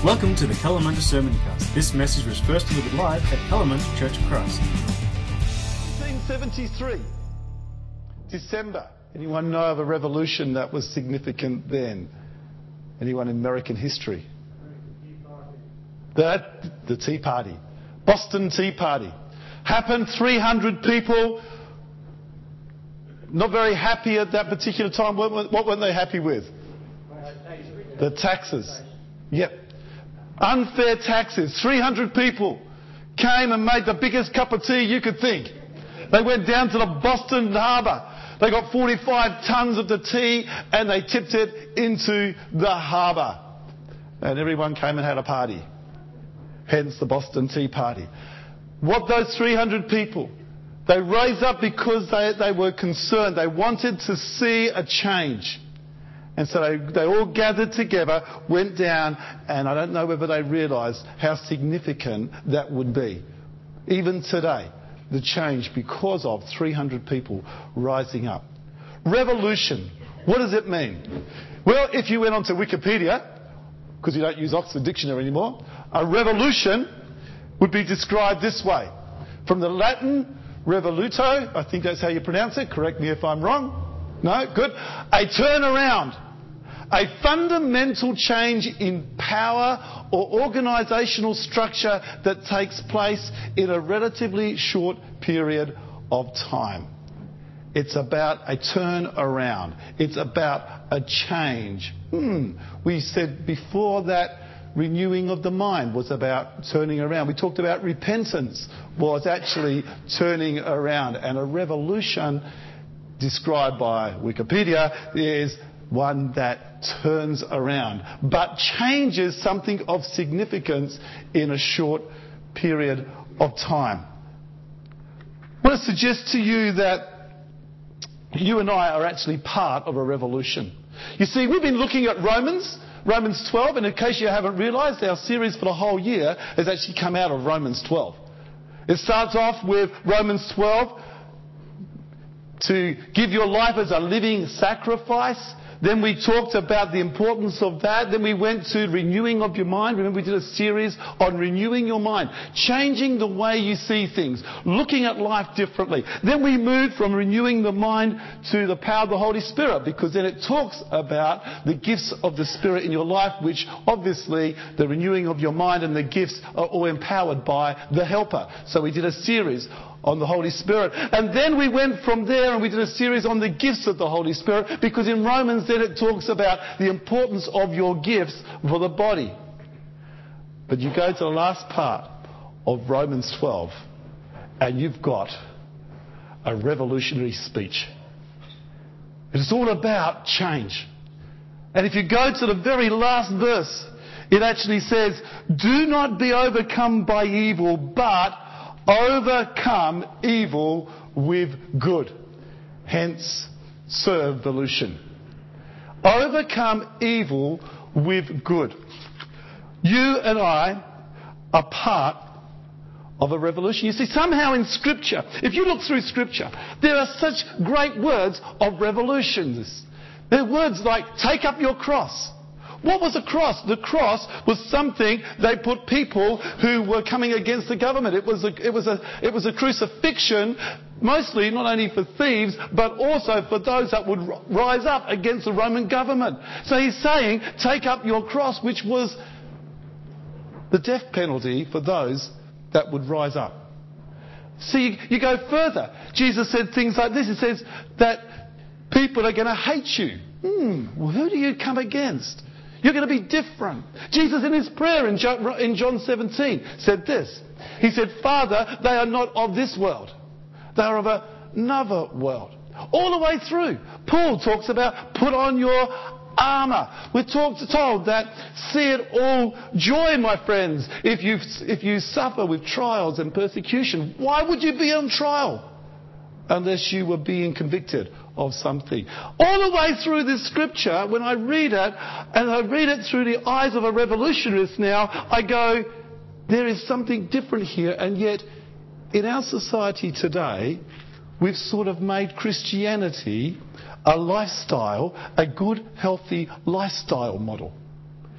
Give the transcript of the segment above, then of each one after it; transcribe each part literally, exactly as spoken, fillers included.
Welcome to the Kalamunda Sermoncast. This message was first delivered live at Kalamunda Church of Christ. nineteen seventy-three, December. Anyone know of a revolution that was significant then? Anyone in American history? That, the Tea Party. Boston Tea Party. Happened, three hundred people, not very happy at that particular time. What, what weren't they happy with? The taxes. Yep. Unfair taxes. three hundred people came and made the biggest cup of tea you could think. They went down to the Boston Harbour. They got forty-five tons of the tea and they tipped it into the harbour. And everyone came and had a party. Hence the Boston Tea Party. What those three hundred people, they raised up because they, they were concerned. They wanted to see a change. And so they, they all gathered together, went down, and I don't know whether they realised how significant that would be. Even today, the change because of three hundred people rising up. Revolution. What does it mean? Well, if you went onto Wikipedia, because you don't use Oxford Dictionary anymore, a revolution would be described this way. From the Latin revoluto, I think that's how you pronounce it, correct me if I'm wrong. No? Good. A turnaround. A fundamental change in power or organisational structure that takes place in a relatively short period of time. It's about a turn around. It's about a change. Hmm. We said before that renewing of the mind was about turning around. We talked about repentance was actually turning around. And a revolution described by Wikipedia is one that turns around, but changes something of significance in a short period of time. I want to suggest to you that you and I are actually part of a revolution. You see, we've been looking at Romans, Romans twelve, and in case you haven't realised, our series for the whole year has actually come out of Romans twelve. It starts off with Romans twelve, to give your life as a living sacrifice. Then we talked about the importance of that. Then we went to renewing of your mind. Remember, we did a series on renewing your mind, changing the way you see things, looking at life differently. Then we moved from renewing the mind to the power of the Holy Spirit, because then it talks about the gifts of the Spirit in your life, which obviously the renewing of your mind and the gifts are all empowered by the Helper. So we did a series on the Holy Spirit. And then we went from there and we did a series on the gifts of the Holy Spirit, because in Romans then it talks about the importance of your gifts for the body. But you go to the last part of Romans twelve and you've got a revolutionary speech. It's all about change. And if you go to the very last verse, it actually says, "Do not be overcome by evil, but overcome evil with good." Hence, servolution. Overcome evil with good. You and I are part of a revolution. You see, somehow in Scripture, if you look through Scripture, there are such great words of revolutions. There are words like, take up your cross. What was a cross? The cross was something they put people who were coming against the government. It was a, it was a, it was a crucifixion, mostly not only for thieves, but also for those that would rise up against the Roman government. So he's saying, take up your cross, which was the death penalty for those that would rise up. See, you go further. Jesus said things like this. He says that people are going to hate you. Hmm, well, who do you come against? You're going to be different. Jesus in his prayer in John seventeen said this. He said, "Father, they are not of this world. They are of another world." All the way through, Paul talks about put on your armour. We're talked, told that see it all joy, my friends, if you, if you suffer with trials and persecution. Why would you be on trial? Unless you were being convicted of something. All the way through this scripture, when I read it, and I read it through the eyes of a revolutionist now, I go, there is something different here. And yet, in our society today, we've sort of made Christianity a lifestyle, a good, healthy lifestyle model.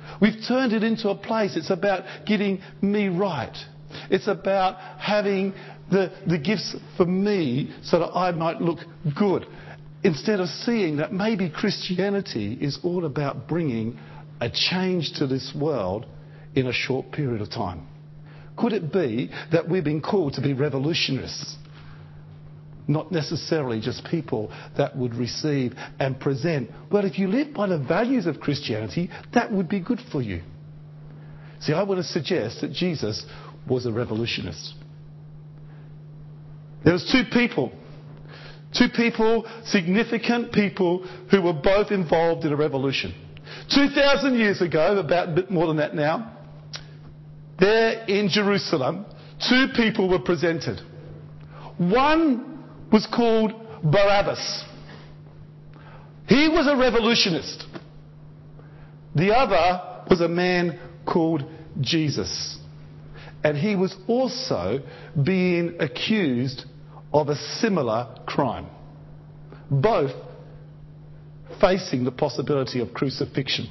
We've turned it into a place. It's about getting me right. It's about having the, the gifts for me so that I might look good. Instead of seeing that maybe Christianity is all about bringing a change to this world in a short period of time. Could it be that we've been called to be revolutionists? Not necessarily just people that would receive and present. Well, if you live by the values of Christianity, that would be good for you. See, I want to suggest that Jesus was a revolutionist. There was two people, two people, significant people, who were both involved in a revolution. two thousand years ago, about a bit more than that now, there in Jerusalem, two people were presented. One was called Barabbas. He was a revolutionist. The other was a man called Jesus. And he was also being accused of a similar crime. Both facing the possibility of crucifixion.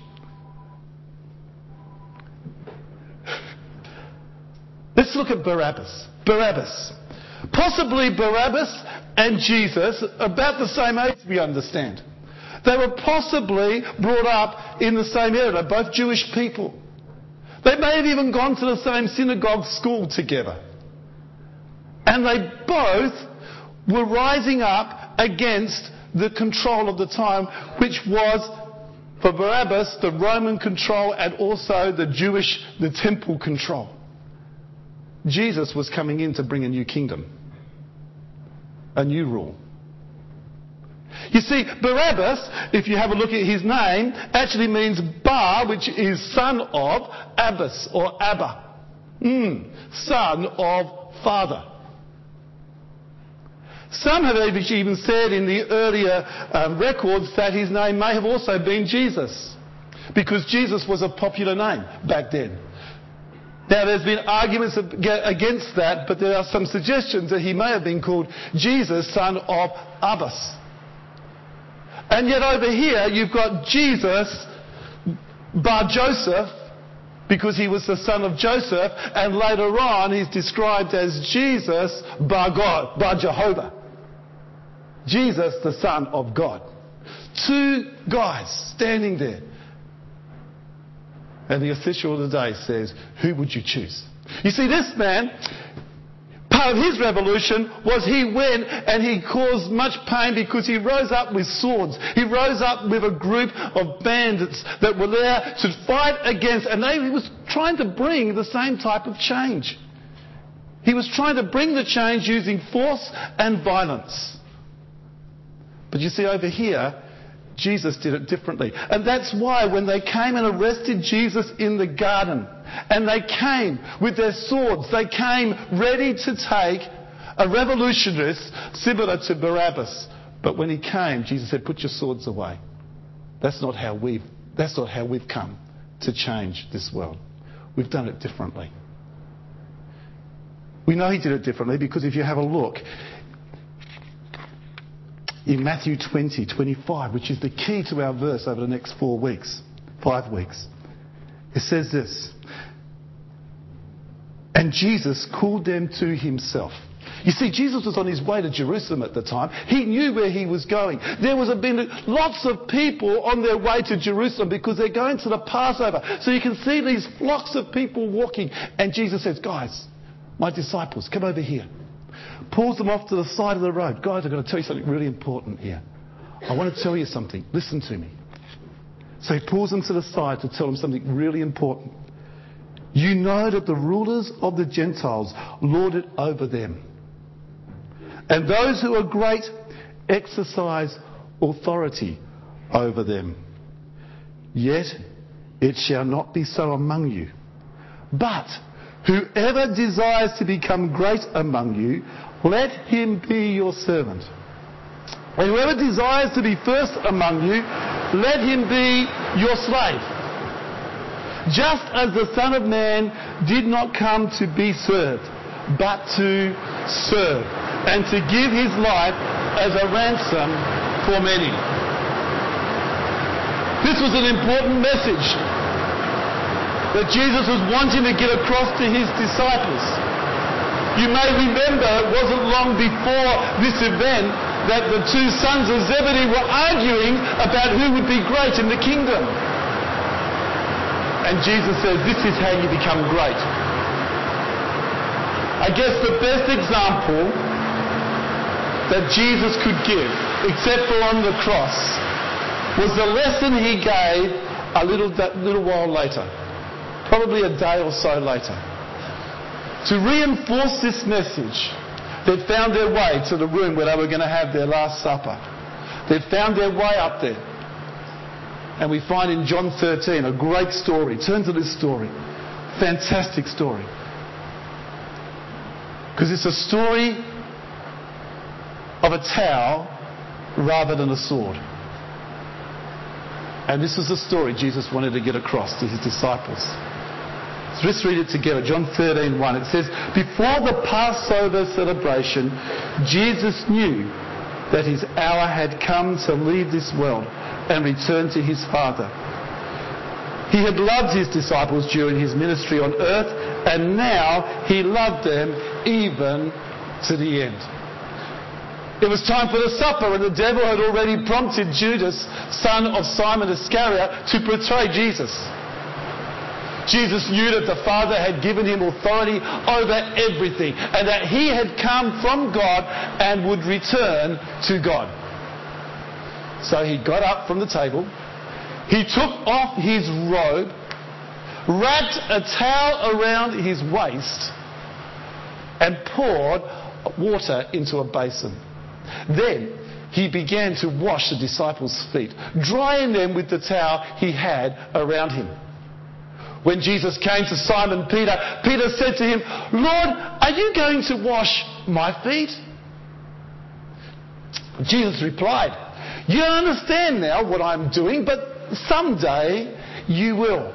Let's look at Barabbas. Barabbas. Possibly Barabbas and Jesus, about the same age, we understand. They were possibly brought up in the same area. They're both Jewish people. They may have even gone to the same synagogue school together. And they both were rising up against the control of the time, which was, for Barabbas, the Roman control and also the Jewish, the temple control. Jesus was coming in to bring a new kingdom, a new rule. You see, Barabbas, if you have a look at his name, actually means Bar, which is son of Abbas or Abba. Mm, son of father. Some have even said in the earlier um, records that his name may have also been Jesus, because Jesus was a popular name back then. Now, there's been arguments against that, but there are some suggestions that he may have been called Jesus, son of Abbas. And yet over here, you've got Jesus, Bar Joseph, because he was the son of Joseph, and later on he's described as Jesus, Bar God, Bar Jehovah. Jesus, the son of God. Two guys standing there. And the official of the day says, who would you choose? You see, this man, part of his revolution was he went and he caused much pain because he rose up with swords. He rose up with a group of bandits that were there to fight against, and they, he was trying to bring the same type of change. He was trying to bring the change using force and violence. But you see, over here, Jesus did it differently. And that's why when they came and arrested Jesus in the garden, and they came with their swords, they came ready to take a revolutionist similar to Barabbas. But when he came, Jesus said, put your swords away. That's not how we've, that's not how we've come to change this world. We've done it differently. We know he did it differently because if you have a look in Matthew twenty, twenty-five, which is the key to our verse over the next four weeks, five weeks. It says this, and Jesus called them to himself. You see, Jesus was on his way to Jerusalem at the time. He knew where he was going. There was been lots of people on their way to Jerusalem because they're going to the Passover. So you can see these flocks of people walking. And Jesus says, guys, my disciples, come over here. Pulls them off to the side of the road. Guys, I've got to tell you something really important here. I want to tell you something. Listen to me. So he pulls them to the side to tell them something really important. You know that the rulers of the Gentiles lord it over them. And those who are great exercise authority over them. Yet it shall not be so among you. But whoever desires to become great among you, let him be your servant. And whoever desires to be first among you, let him be your slave. Just as the Son of Man did not come to be served, but to serve, and to give his life as a ransom for many. This was an important message. that Jesus was wanting to get across to his disciples. You may remember it wasn't long before this event that the two sons of Zebedee were arguing about who would be great in the kingdom. And Jesus says, this is how you become great. I guess the best example that Jesus could give, except for on the cross, was the lesson he gave a little, little while later, probably a day or so later. To reinforce this message, they'd found their way to the room where they were going to have their Last Supper. They'd found their way up there. And we find in John thirteen a great story. Turn to this story. Fantastic story. Because it's a story of a towel rather than a sword. And this is the story Jesus wanted to get across to his disciples. So let's read it together. John thirteen one. It says, before the Passover celebration, Jesus knew that his hour had come to leave this world and return to his Father. He had loved his disciples during his ministry on earth, and now he loved them even to the end. It was time for the supper, and the devil had already prompted Judas, son of Simon Iscariot, to betray Jesus. Jesus knew that the Father had given him authority over everything, and that he had come from God and would return to God. So he got up from the table, he took off his robe, wrapped a towel around his waist, and poured water into a basin. Then he began to wash the disciples' feet, drying them with the towel he had around him. When Jesus came to Simon Peter, Peter said to him, Lord, are you going to wash my feet? Jesus replied, you understand now what I'm doing, but someday you will.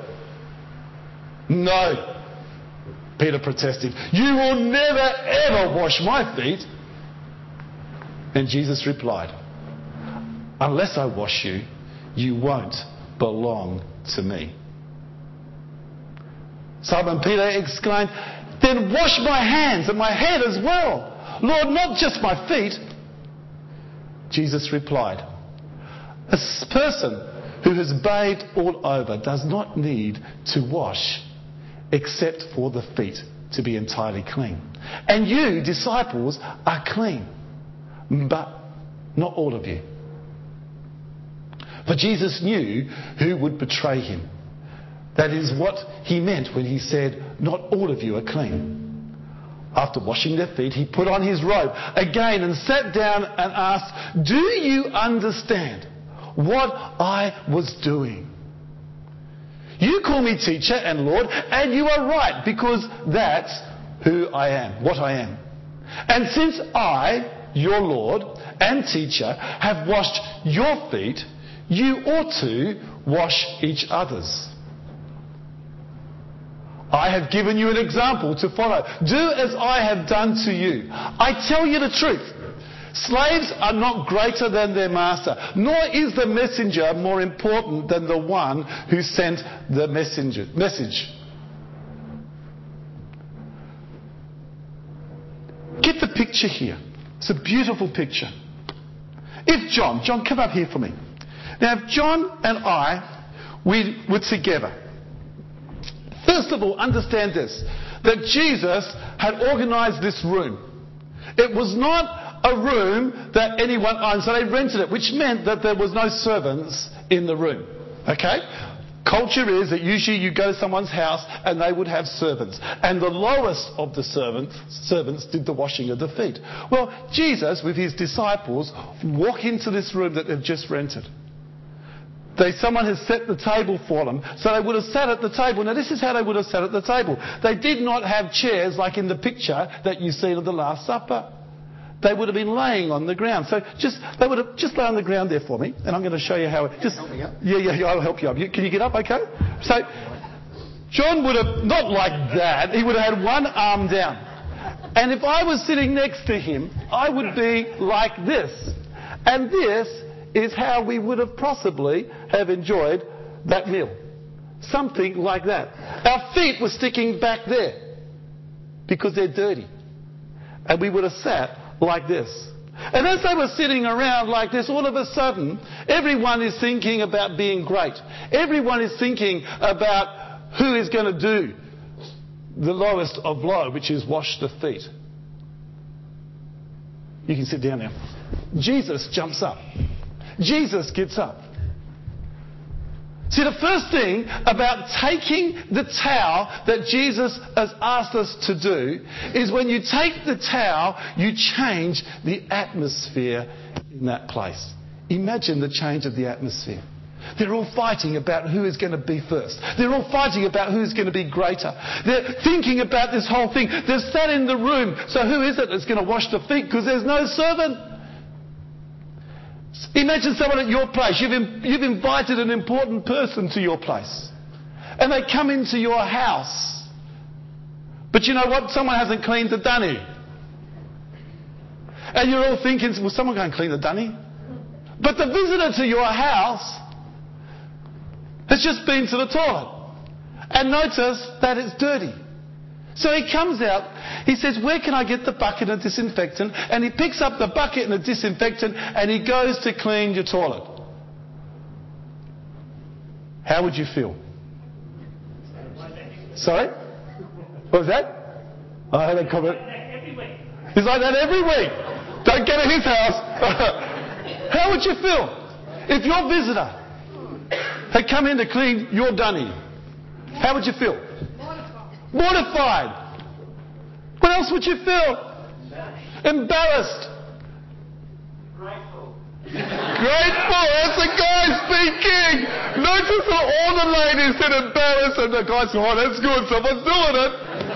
No, Peter protested. You will never ever wash my feet. And Jesus replied, unless I wash you, you won't belong to me. Simon Peter exclaimed, then wash my hands and my head as well. Lord, not just my feet. Jesus replied, a person who has bathed all over does not need to wash except for the feet to be entirely clean. And you, disciples, are clean, but not all of you. For Jesus knew who would betray him. That is what he meant when he said, not all of you are clean. After washing their feet, he put on his robe again and sat down and asked, do you understand what I was doing? You call me teacher and Lord, and you are right, because that's who I am, what I am. And since I, your Lord and teacher, have washed your feet, you ought to wash each other's. I have given you an example to follow. Do as I have done to you. I tell you the truth. Slaves are not greater than their master, nor is the messenger more important than the one who sent the messenger, message. Get the picture here. It's a beautiful picture. If John, John, come up here for me. Now, if John and I, we were together. First of all, understand this, that Jesus had organised this room. It was not a room that anyone owned, so they rented it, which meant that there was no servants in the room. Okay? Culture is that usually you go to someone's house and they would have servants. And the lowest of the servants, servants did the washing of the feet. Well, Jesus, with his disciples, walk into this room that they've just rented. They, someone has set the table for them, so they would have sat at the table. Now, this is how they would have sat at the table. They did not have chairs like in the picture that you see of the Last Supper. They would have been laying on the ground. So just they would have just lay on the ground there for me, and I'm going to show you how. It, just help me up. Yeah, yeah, yeah, I'll help you up. You, can you get up? Okay. So John would have not like that. He would have had one arm down, and if I was sitting next to him, I would be like this, and this is how we would have possibly have enjoyed that meal. Something like that. Our feet were sticking back there because they're dirty. And we would have sat like this. And as they were sitting around like this, all of a sudden, everyone is thinking about being great. Everyone is thinking about who is going to do the lowest of low, which is wash the feet. You can sit down now. Jesus jumps up. Jesus gets up. See, the first thing about taking the towel that Jesus has asked us to do is when you take the towel, you change the atmosphere in that place. Imagine the change of the atmosphere. They're all fighting about who is going to be first. They're all fighting about who's going to be greater. They're thinking about this whole thing. They've sat in the room. So who is it that's going to wash the feet? Because there's no servant. Imagine someone at your place. You've, in, you've invited an important person to your place. And they come into your house. But you know what? Someone hasn't cleaned the dunny. And you're all thinking, well, someone go and clean the dunny? But the visitor to your house has just been to the toilet and noticed that it's dirty. So he comes out, he says, where can I get the bucket and disinfectant? And he picks up the bucket and the disinfectant and he goes to clean your toilet. How would you feel? Sorry? What was that? I had a comment. He's like that every week. Don't go to his house. How would you feel if your visitor had come in to clean your dunny? How would you feel? Mortified. What else would you feel? Embarrassed. Grateful. Grateful. That's the guy speaking. Notice how all the ladies said embarrassed and the guy said, oh, that's good. Someone's doing it.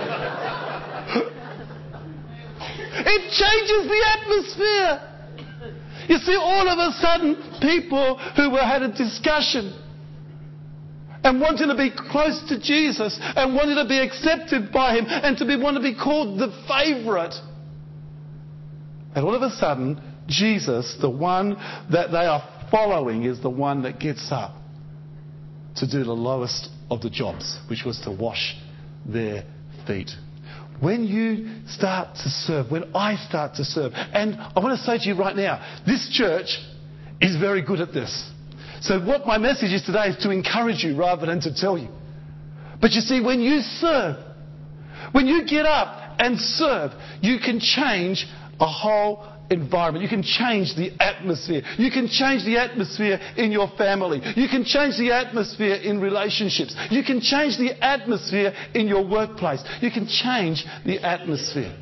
It changes the atmosphere. You see, all of a sudden, people who were had a discussion and wanted to be close to Jesus and wanted to be accepted by him and to be want to be called the favourite. And all of a sudden, Jesus, the one that they are following, is the one that gets up to do the lowest of the jobs, which was to wash their feet. When you start to serve, when I start to serve, and I want to say to you right now, this church is very good at this. So what my message is today is to encourage you rather than to tell you. But you see, when you serve, when you get up and serve, you can change a whole environment. You can change the atmosphere. You can change the atmosphere in your family. You can change the atmosphere in relationships. You can change the atmosphere in your workplace. You can change the atmosphere.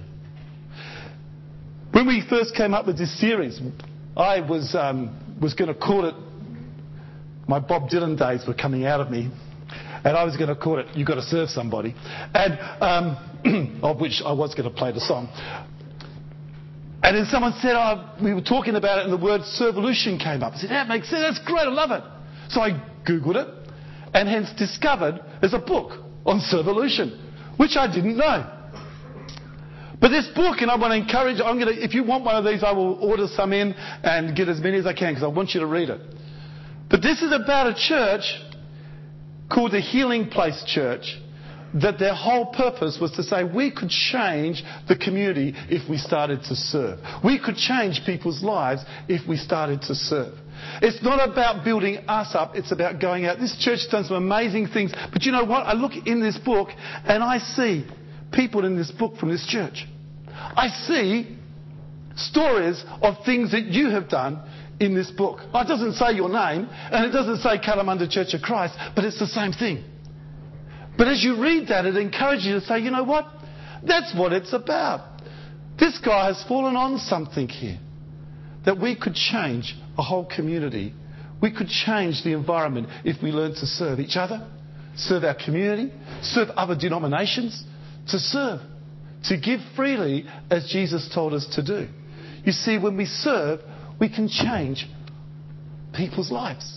When we first came up with this series, I was um, was going to call it, my Bob Dylan days were coming out of me, and I was going to call it, You've Got to Serve Somebody, and um, of which I was going to play the song. And then someone said, oh, we were talking about it and the word servolution came up. I said, that makes sense, that's great, I love it. So I Googled it and hence discovered there's a book on servolution, which I didn't know. But this book, and I want to encourage, I'm going to, if you want one of these, I will order some in and get as many as I can because I want you to read it. But this is about a church called the Healing Place Church, that their whole purpose was to say we could change the community if we started to serve. We could change people's lives if we started to serve. It's not about building us up, it's about going out. This church has done some amazing things. But you know what? I look in this book and I see people in this book from this church. I see stories of things that you have done in this book. It doesn't say your name and it doesn't say Kalamunda Church of Christ, but it's the same thing. But as you read that, it encourages you to say, you know what? That's what it's about. This guy has fallen on something here. That we could change a whole community. We could change the environment if we learn to serve each other, serve our community, serve other denominations, to serve, to give freely as Jesus told us to do. You see, when we serve, we can change people's lives.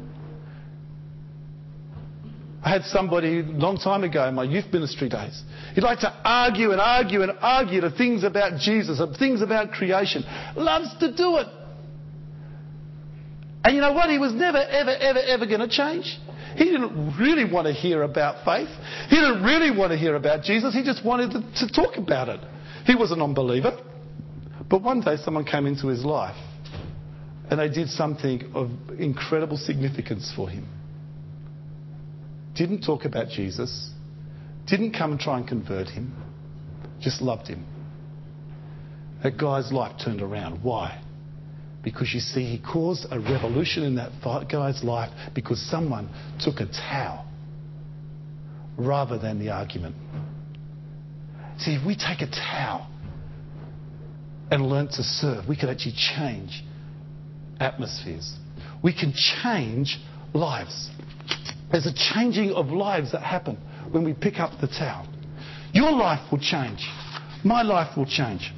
I had somebody a long time ago in my youth ministry days. He'd like to argue and argue and argue the things about Jesus and things about creation. Loves to do it. And you know what? He was never, ever, ever, ever going to change. He didn't really want to hear about faith. He didn't really want to hear about Jesus. He just wanted to, to talk about it. He was a non-believer. But one day someone came into his life and they did something of incredible significance for him. Didn't talk about Jesus. Didn't come and try and convert him. Just loved him. That guy's life turned around. Why? Because you see, he caused a revolution in that guy's life because someone took a towel rather than the argument. See, if we take a towel and learn to serve, we can actually change atmospheres. We can change lives. There's a changing of lives that happen when we pick up the towel. Your life will change. My life will change.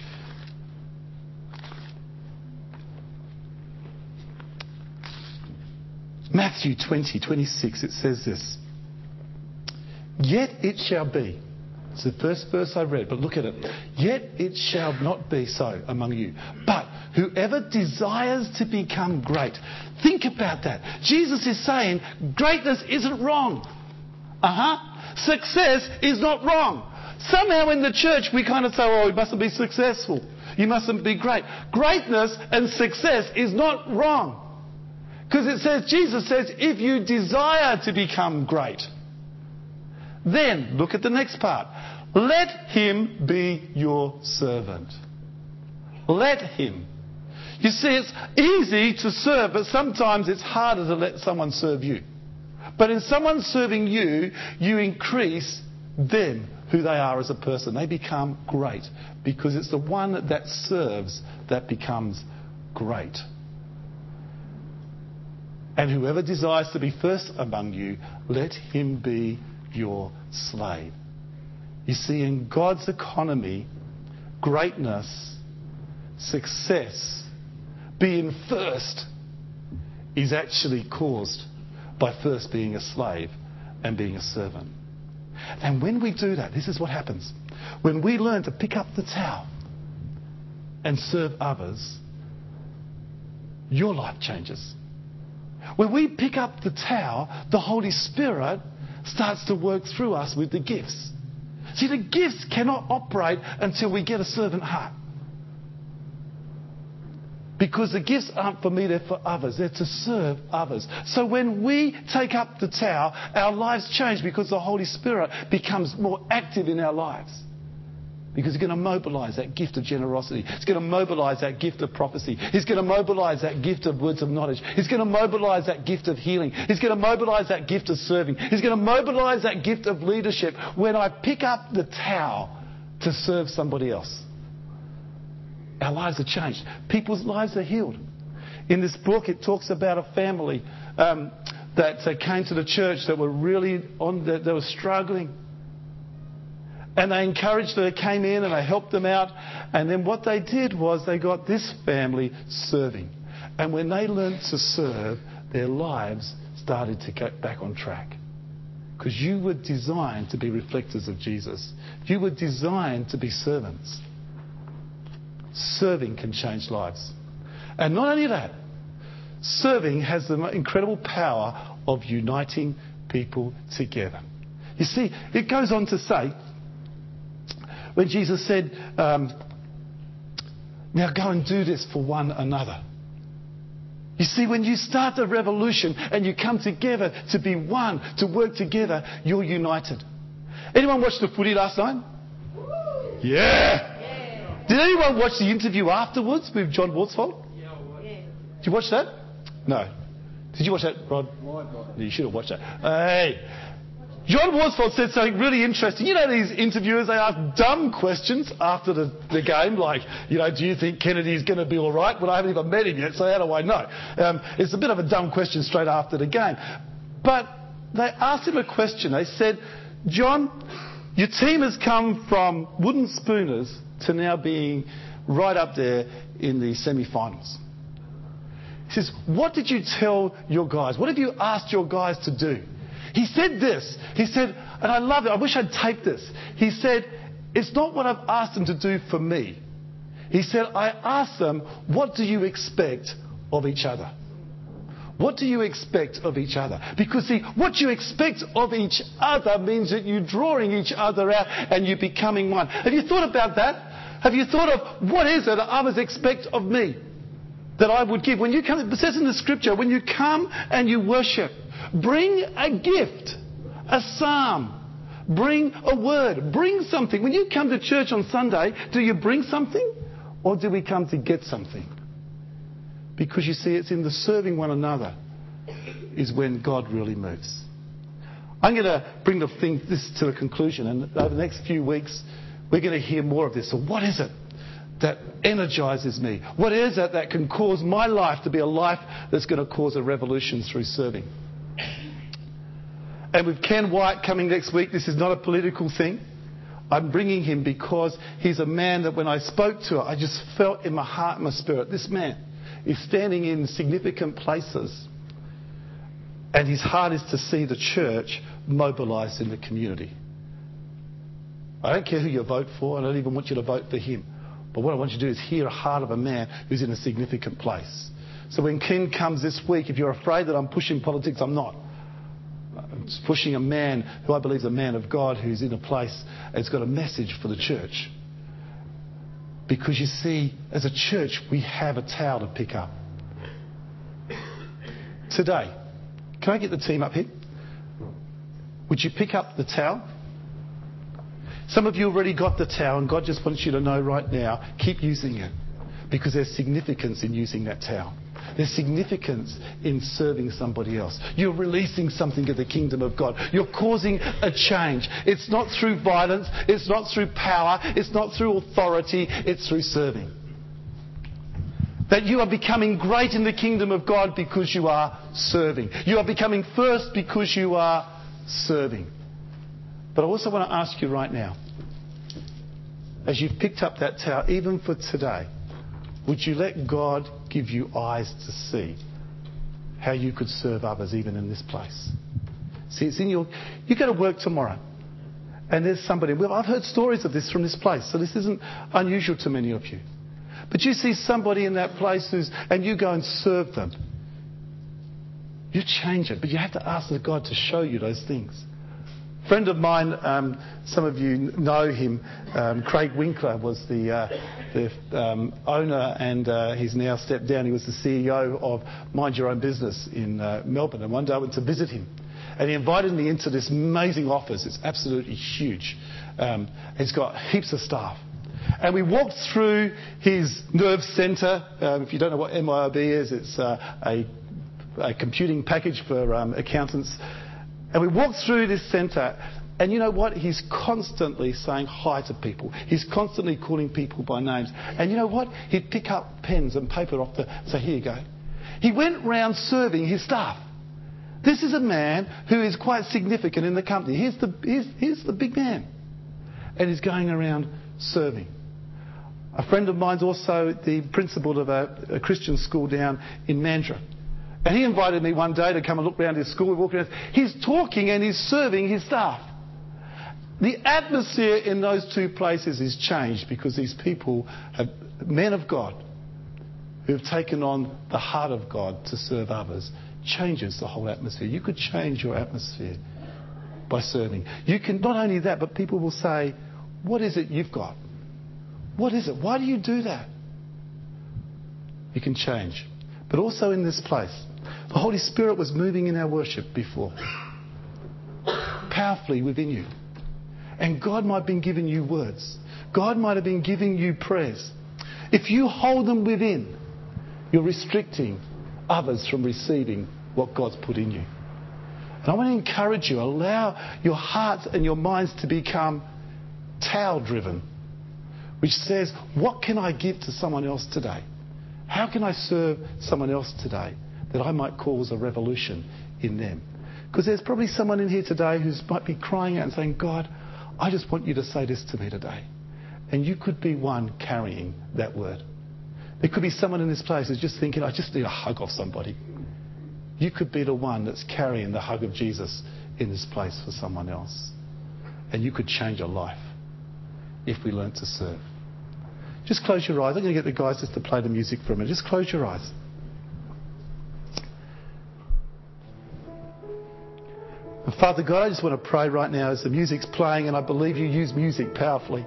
Matthew twenty, twenty-six, it says this. Yet it shall be. It's the first verse I read, but look at it. Yet it shall not be so among you. But whoever desires to become great. Think about that. Jesus is saying greatness isn't wrong. Uh-huh. Success is not wrong. Somehow in the church we kind of say, oh, you mustn't be successful. You mustn't be great. Greatness and success is not wrong. Because it says, Jesus says, if you desire to become great, then, look at the next part. Let him be your servant. Let him. You see, it's easy to serve, but sometimes it's harder to let someone serve you. But in someone serving you, you increase them, who they are as a person. They become great because it's the one that serves that becomes great. And whoever desires to be first among you, let him be your slave. You see, in God's economy, greatness, success, being first is actually caused by first being a slave and being a servant. And when we do that, this is what happens. When we learn to pick up the towel and serve others, your life changes. When we pick up the towel, the Holy Spirit starts to work through us with the gifts. See, the gifts cannot operate until we get a servant heart. Because the gifts aren't for me, they're for others. They're to serve others. So when we take up the towel, our lives change because the Holy Spirit becomes more active in our lives. Because he's going to mobilise that gift of generosity. He's going to mobilise that gift of prophecy. He's going to mobilise that gift of words of knowledge. He's going to mobilise that gift of healing. He's going to mobilise that gift of serving. He's going to mobilise that gift of leadership when I pick up the towel to serve somebody else. Our lives are changed. People's lives are healed. In this book, it talks about a family um, that uh, came to the church that were really on, the, they were struggling. And they encouraged them, they came in and they helped them out. And then what they did was they got this family serving. And when they learned to serve, their lives started to get back on track. Because you were designed to be reflectors of Jesus. You were designed to be servants. Serving can change lives. And not only that, serving has the incredible power of uniting people together. You see, it goes on to say, when Jesus said, um, now go and do this for one another. You see, when you start a revolution and you come together to be one, to work together, you're united. Anyone watch the footy last night? Yeah. yeah. Did anyone watch the interview afterwards with John Worsfold? Yeah. Did you watch that? No. Did you watch that, Rod? No, you should have watched that. Hey. John Worsfold said something really interesting. You know, these interviewers, they ask dumb questions after the, the game, like, you know, do you think Kennedy's going to be all right? Well, I haven't even met him yet, so how do I know? Um, it's a bit of a dumb question straight after the game. But they asked him a question. They said, John, your team has come from wooden spooners to now being right up there in the semi-finals. He says, what did you tell your guys? What have you asked your guys to do? He said this. He said, and I love it. I wish I'd taped this. He said, it's not what I've asked them to do for me. He said, I asked them, what do you expect of each other? What do you expect of each other? Because see, what you expect of each other means that you're drawing each other out and you're becoming one. Have you thought about that? Have you thought of what is it that others expect of me that I would give? When you come, it says in the scripture, when you come and you worship, bring a gift, a psalm, bring a word, bring something. When you come to church on Sunday, do you bring something or do we come to get something? Because you see, it's in the serving one another is when God really moves. I'm going to bring the thing, this to a conclusion, and over the next few weeks, we're going to hear more of this. So what is it that energizes me? What is it that can cause my life to be a life that's going to cause a revolution through serving? And with Ken White coming next week, this is not a political thing. I'm bringing him because he's a man that when I spoke to, I just felt in my heart and my spirit, this man is standing in significant places and his heart is to see the church mobilised in the community. I don't care who you vote for. I don't even want you to vote for him. But what I want you to do is hear a heart of a man who's in a significant place. So when Ken comes this week, if you're afraid that I'm pushing politics, I'm not. I'm just pushing a man who I believe is a man of God who's in a place and has got a message for the church. Because you see, as a church, we have a towel to pick up. Today, can I get the team up here? Would you pick up the towel? Some of you already got the towel and God just wants you to know right now, keep using it. Because there's significance in using that towel. There's significance in serving somebody else. You're releasing something of the kingdom of God. You're causing a change. It's not through violence. It's not through power. It's not through authority. It's through serving. That you are becoming great in the kingdom of God because you are serving. You are becoming first because you are serving. But I also want to ask you right now, as you've picked up that towel, even for today, would you let God give you eyes to see how you could serve others even in this place? See, it's in your... You go to work tomorrow and there's somebody... Well, I've heard stories of this from this place, so this isn't unusual to many of you. But you see somebody in that place who's... and you go and serve them. You change it, but you have to ask God to show you those things. A friend of mine, um, some of you know him, um, Craig Winkler was the, uh, the um, owner and uh, he's now stepped down. He was the C E O of Mind Your Own Business in uh, Melbourne, and one day I went to visit him and he invited me into this amazing office. It's absolutely huge. Um, he's got heaps of staff. And we walked through his nerve centre. Um, if you don't know what M I O B is, it's uh, a, a computing package for um, accountants. And we walked through this centre, and you know what? He's constantly saying hi to people. He's constantly calling people by names. And you know what? He'd pick up pens and paper off the... say, here you go. He went round serving his staff. This is a man who is quite significant in the company. Here's the, here's, here's the big man. And he's going around serving. A friend of mine's also the principal of a, a Christian school down in Mandurah. And he invited me one day to come and look around his school. We walked around. He's talking and he's serving his staff. The atmosphere in those two places is changed because these people have men of God who have taken on the heart of God to serve others. Changes the whole atmosphere. You could change your atmosphere by serving. You can, not only that, but people will say, what is it you've got? What is it? Why do you do that? You can change. But also in this place, the Holy Spirit was moving in our worship before, powerfully within you. And God might have been giving you words. God might have been giving you prayers. If you hold them within, you're restricting others from receiving what God's put in you. And I want to encourage you, allow your hearts and your minds to become towel-driven, which says, what can I give to someone else today? How can I serve someone else today that I might cause a revolution in them? Because there's probably someone in here today who might be crying out and saying, God, I just want you to say this to me today. And you could be one carrying that word. There could be someone in this place who's just thinking, I just need a hug of somebody. You could be the one that's carrying the hug of Jesus in this place for someone else. And you could change a life if we learn to serve. Just close your eyes. I'm going to get the guys just to play the music for a minute. Just close your eyes. And Father God, I just want to pray right now as the music's playing, and I believe you use music powerfully.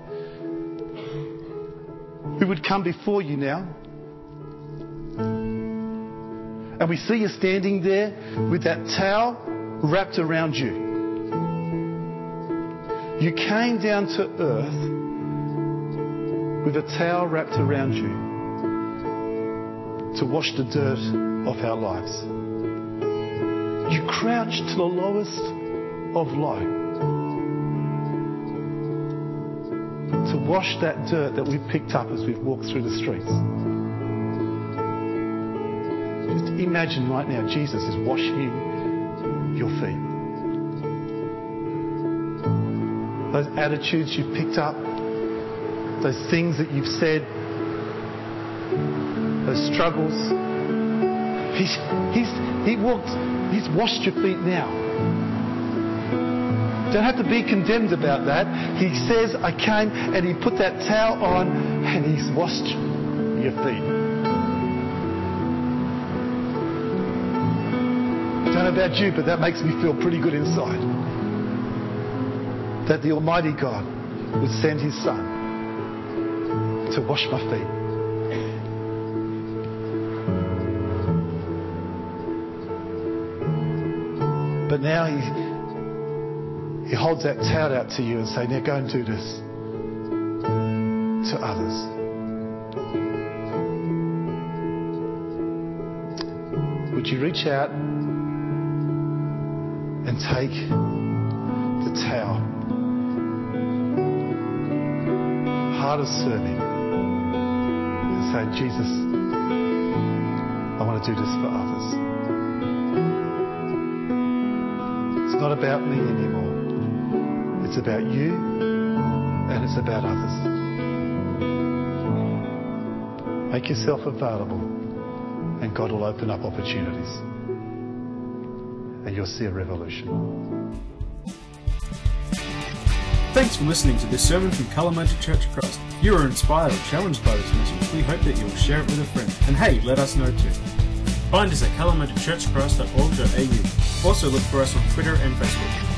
We would come before you now. And we see you standing there with that towel wrapped around you. You came down to earth with a towel wrapped around you to wash the dirt off our lives. You crouched to the lowest of low to wash that dirt that we've picked up as we've walked through the streets. Just imagine right now Jesus is washing your feet. Those attitudes you've picked up, those things that you've said, those struggles. He's, he's, he walked, he's washed your feet now. Don't have to be condemned about that. He says, I came and he put that towel on and he's washed your feet. Don't know about you, but that makes me feel pretty good inside. That the Almighty God would send his Son to wash my feet. But now he, he holds that towel out to you and say, now go and do this to others. Would you reach out and take the towel, heart of serving, and say, Jesus, I want to do this for others. It's not about me anymore. It's about you and it's about others. Make yourself available and God will open up opportunities. And you'll see a revolution. Thanks for listening to this sermon from Kalamata Church Christ. If you are inspired or challenged by this message, we hope that you will share it with a friend. And hey, let us know too. Find us at kalamata church christ dot org dot a u. Also look for us on Twitter and Facebook.